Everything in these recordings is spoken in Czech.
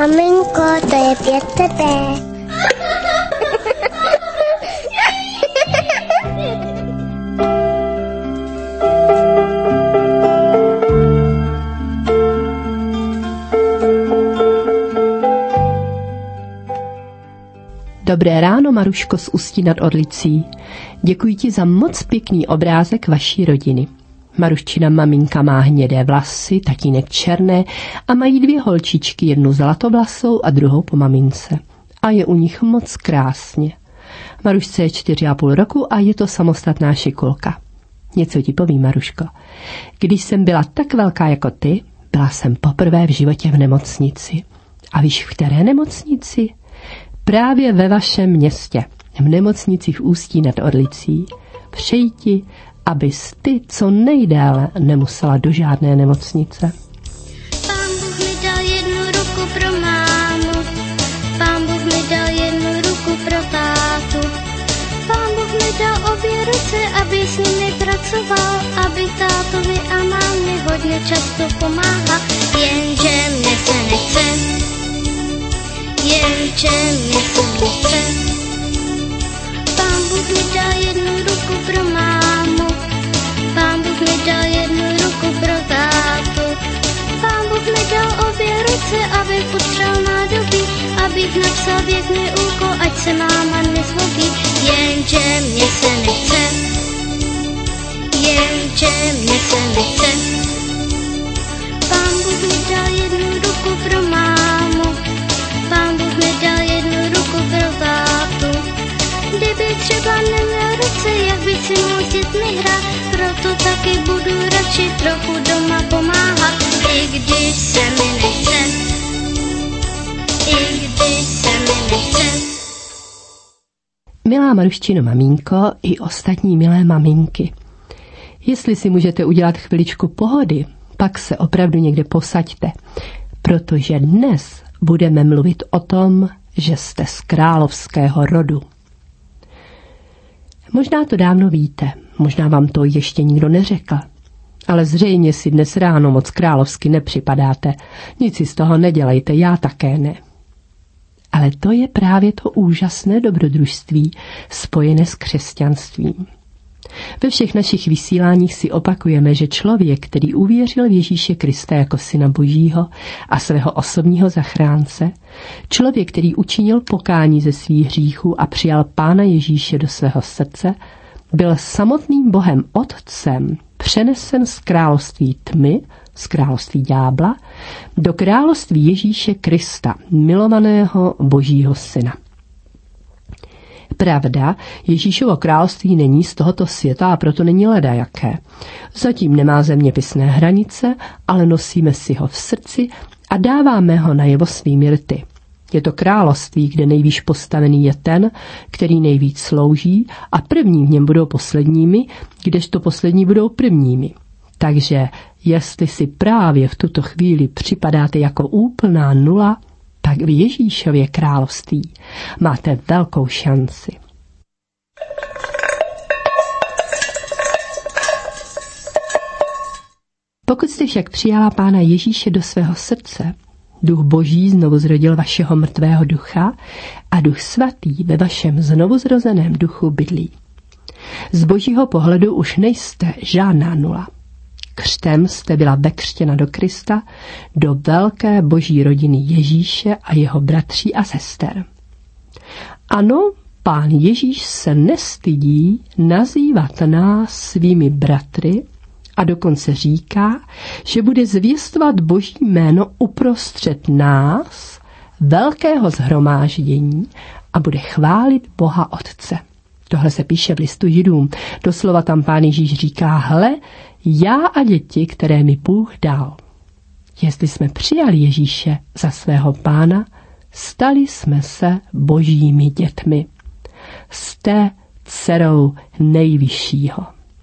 Maminko, to je 500. Dobré ráno, Maruško z Ústí nad Orlicí. Děkuji ti za moc pěkný obrázek vaší rodiny. Maruščina maminka má hnědé vlasy, tatínek černé a mají 2 holčičky, jednu zlatovlasou a druhou po mamince. A je u nich moc krásně. Marušce je 4,5 roku a je to samostatná šikulka. Něco ti povím, Maruško. Když jsem byla tak velká jako ty, byla jsem poprvé v životě v nemocnici. A víš, v které nemocnici? Právě ve vašem městě, v nemocnici v Ústí nad Orlicí. Přeji ti, abys ty co nejdéle nemusela do žádné nemocnice. Pán Bůh mi dal jednu ruku pro mámu, Pán Bůh mi dal jednu ruku pro tátu, Pán Bůh mi dal obě ruce, aby s nimi pracoval, aby tátovi a mámě hodně často pomáhal, jenže mě se nechce, jenže mě se nechce. Pán Bůh mi dal jednu ruku pro mámu, Pán Bůh mi dal jednu ruku pro tátu, Pán Bůh mi dal obě ruce, abych potřeboval nádobí, abych napsal pěkný úkol, ať se máma nezlobí, jenže mě se nechce, jenže mě se nechce. Pán Bůh mi dal jednu ruku pro mámu, Pán Bůh mi dal jednu ruku pro tátu. Kdyby třeba neměl ruce, jak by si mohl s dětmi hrát, proto taky budu radši trochu doma pomáhat, i když se mi nechce, i když se mi nechce. Milá Maruščino maminko i ostatní milé maminky. Jestli si můžete udělat chviličku pohody, pak se opravdu někde posaďte, protože dnes budeme mluvit o tom, že jste z královského rodu. Možná to dávno víte, možná vám to ještě nikdo neřekl, ale zřejmě si dnes ráno moc královsky nepřipadáte. Nic si z toho nedělejte, já také ne. Ale to je právě to úžasné dobrodružství spojené s křesťanstvím. Ve všech našich vysíláních si opakujeme, že člověk, který uvěřil v Ježíše Krista jako Syna Božího a svého osobního zachránce, člověk, který učinil pokání ze svých hříchů a přijal Pána Ježíše do svého srdce, byl samotným Bohem Otcem přenesen z království tmy, z království ďábla, do království Ježíše Krista, milovaného Božího Syna. Pravda, Ježíšovo království není z tohoto světa a proto není ledajaké. Zatím nemá zeměpisné hranice, ale nosíme si ho v srdci a dáváme ho najevo svými rty. Je to království, kde nejvýš postavený je ten, který nejvíc slouží a první v něm budou posledními, kdežto poslední budou prvními. Takže jestli si právě v tuto chvíli připadáte jako úplná nula, tak v Ježíšově království máte velkou šanci. Pokud jste však přijala Pána Ježíše do svého srdce, Duch Boží znovu zrodil vašeho mrtvého ducha a Duch Svatý ve vašem znovuzrozeném duchu bydlí. Z Božího pohledu už nejste žádná nula. Křtem jste byla vekřtěna do Krista, do velké boží rodiny Ježíše a jeho bratří a sester. Ano, Pán Ježíš se nestydí nazývat nás svými bratry a dokonce říká, že bude zvěstovat Boží jméno uprostřed nás, velkého shromáždění, a bude chválit Boha Otce. Tohle se píše v listu Židům. Doslova tam Pán Ježíš říká, hle, já a děti, které mi Bůh dal. Jestli jsme přijali Ježíše za svého Pána, stali jsme se božími dětmi. Jste dcerou nejvyššího.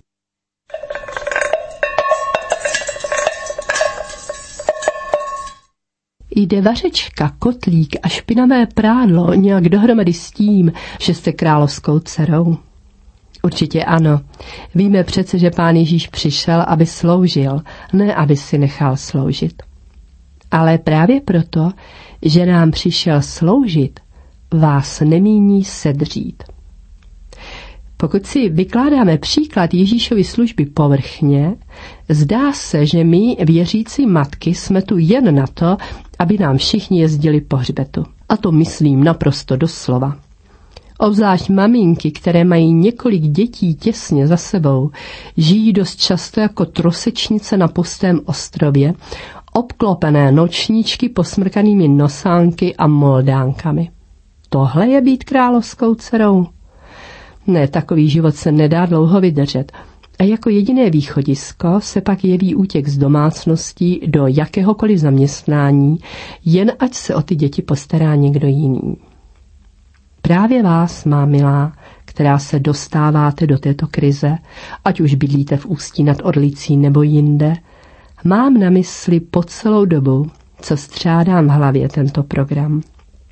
Jde vařečka, kotlík a špinavé prádlo nějak dohromady s tím, že jste královskou dcerou? Určitě ano. Víme přece, že Pán Ježíš přišel, aby sloužil, ne aby si nechal sloužit. Ale právě proto, že nám přišel sloužit, vás nemíní sedřít. Pokud si vykládáme příklad Ježíšovy služby povrchně, zdá se, že my, věřící matky, jsme tu jen na to, aby nám všichni jezdili po hřbetu. A to myslím naprosto doslova. Obzvlášť maminky, které mají několik dětí těsně za sebou, žijí dost často jako trosečnice na pustém ostrově, obklopené nočníčky posmrkanými nosánky a moldánkami. Tohle je být královskou dcerou? Ne, takový život se nedá dlouho vydržet. A jako jediné východisko se pak jeví útěk z domácností do jakéhokoliv zaměstnání, jen ať se o ty děti postará někdo jiný. Právě vás, má milá, která se dostáváte do této krize, ať už bydlíte v Ústí nad Orlicí nebo jinde, mám na mysli po celou dobu, co střádám v hlavě tento program.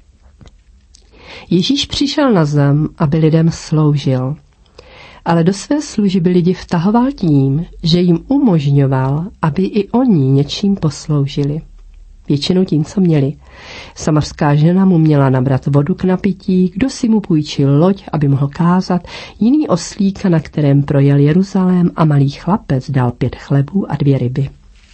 Ježíš přišel na zem, aby lidem sloužil, ale do své služby lidi vtahoval tím, že jim umožňoval, aby i oni něčím posloužili. Většinou tím, co měli. Samarská žena mu měla nabrat vodu k napití, kdo si mu půjčil loď, aby mohl kázat, jiný oslíka, na kterém projel Jeruzalém, a malý chlapec dal 5 chlebů a 2 ryby.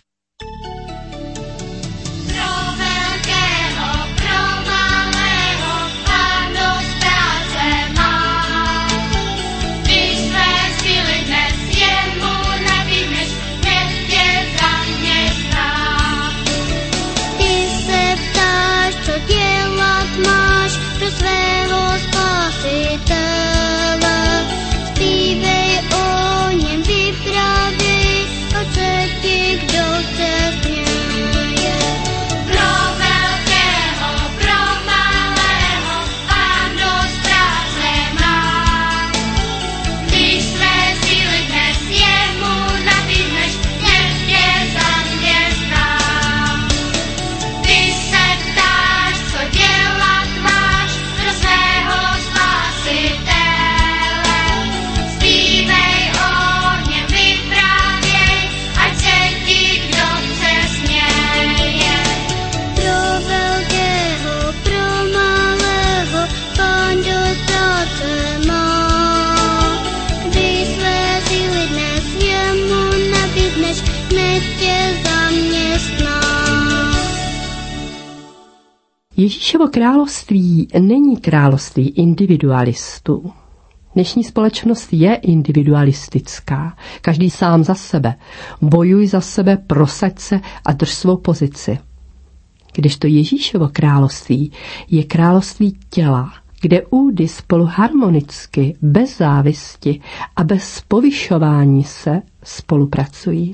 Ježíšovo království není království individualistů. Dnešní společnost je individualistická. Každý sám za sebe. Bojuj za sebe, prosaď se a drž svou pozici. Kdežto Ježíšovo království je království těla, kde údy spolu harmonicky, bez závisti a bez povyšování se spolupracují.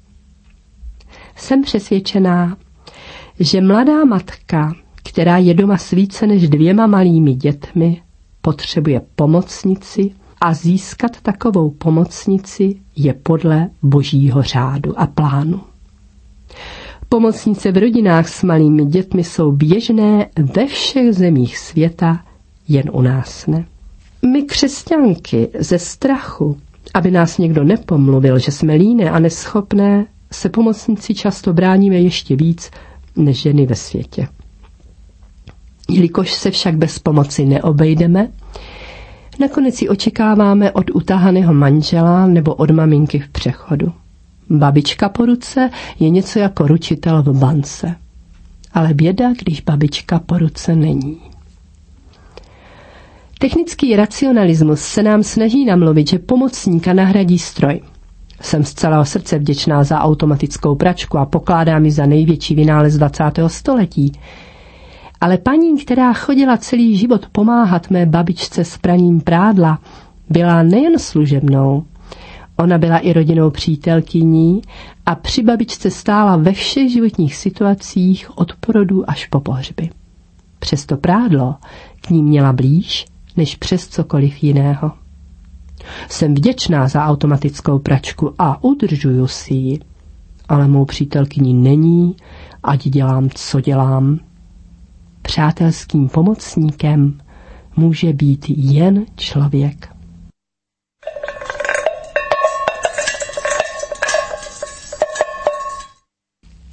Jsem přesvědčená, že mladá matka, která je doma s více než 2 malými dětmi, potřebuje pomocnici a získat takovou pomocnici je podle Božího řádu a plánu. Pomocnice v rodinách s malými dětmi jsou běžné ve všech zemích světa, jen u nás ne. My křesťanky ze strachu, aby nás někdo nepomluvil, že jsme líné a neschopné, se pomocnici často bráníme ještě víc než ženy ve světě. Jelikož se však bez pomoci neobejdeme, nakonec ji očekáváme od utahaného manžela nebo od maminky v přechodu. Babička po ruce je něco jako ručitel v bance. Ale běda, když babička po ruce není. Technický racionalismus se nám snaží namluvit, že pomocníka nahradí stroj. Jsem z celého srdce vděčná za automatickou pračku a pokládám ji za největší vynález 20. století. Ale paní, která chodila celý život pomáhat mé babičce s praním prádla, byla nejen služebnou, ona byla i rodinnou přítelkyní a při babičce stála ve všech životních situacích od porodu až po pohřby. Přesto prádlo k ní měla blíž než přes cokoliv jiného. Jsem vděčná za automatickou pračku a udržuju si ji, ale mou přítelkyní není, ať dělám, co dělám. Přátelským pomocníkem může být jen člověk.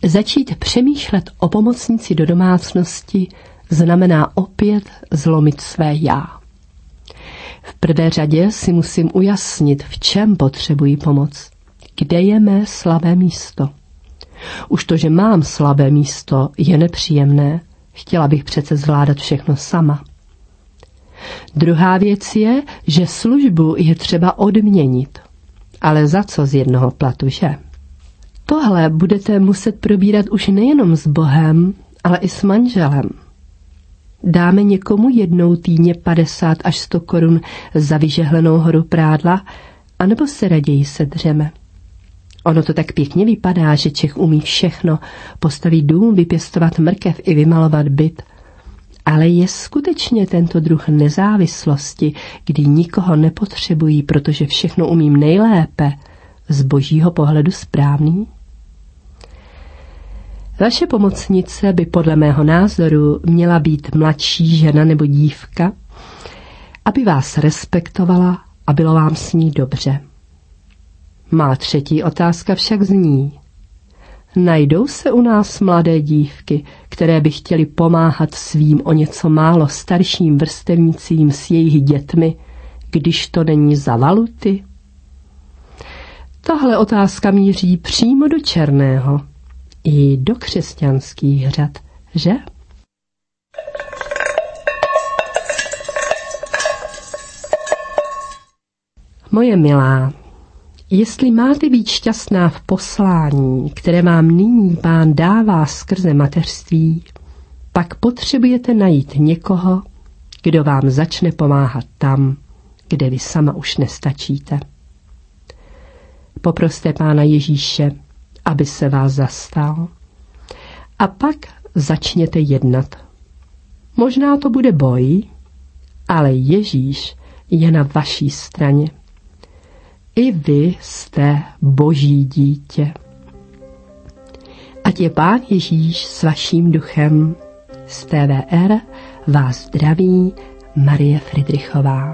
Začít přemýšlet o pomocnici do domácnosti znamená opět zlomit své já. V prvé řadě si musím ujasnit, v čem potřebuji pomoc. Kde je mé slabé místo? Už to, že mám slabé místo, je nepříjemné. Chtěla bych přece zvládat všechno sama. Druhá věc je, že službu je třeba odměnit. Ale za co z jednoho platu, že? Tohle budete muset probírat už nejenom s Bohem, ale i s manželem. Dáme někomu jednou týdně 50 až 100 korun za vyžehlenou horu prádla, anebo se raději sedřeme. Ono to tak pěkně vypadá, že Čech umí všechno, postavit dům, vypěstovat mrkev i vymalovat byt. Ale je skutečně tento druh nezávislosti, kdy nikoho nepotřebují, protože všechno umím nejlépe, z božího pohledu správný? Vaše pomocnice by podle mého názoru měla být mladší žena nebo dívka, aby vás respektovala a bylo vám s ní dobře. Má třetí otázka však zní: najdou se u nás mladé dívky, které by chtěly pomáhat svým o něco málo starším vrstevnicím s jejich dětmi, když to není za valuty? Tahle otázka míří přímo do černého i do křesťanských řad, že? Moje milá, jestli máte být šťastná v poslání, které vám nyní Pán dává skrze mateřství, pak potřebujete najít někoho, kdo vám začne pomáhat tam, kde vy sama už nestačíte. Poproste Pána Ježíše, aby se vás zastal, a pak začněte jednat. Možná to bude boj, ale Ježíš je na vaší straně. I vy jste Boží dítě. Ať je Pán Ježíš s vaším duchem. Z TVR vás zdraví Marie Fridrichová.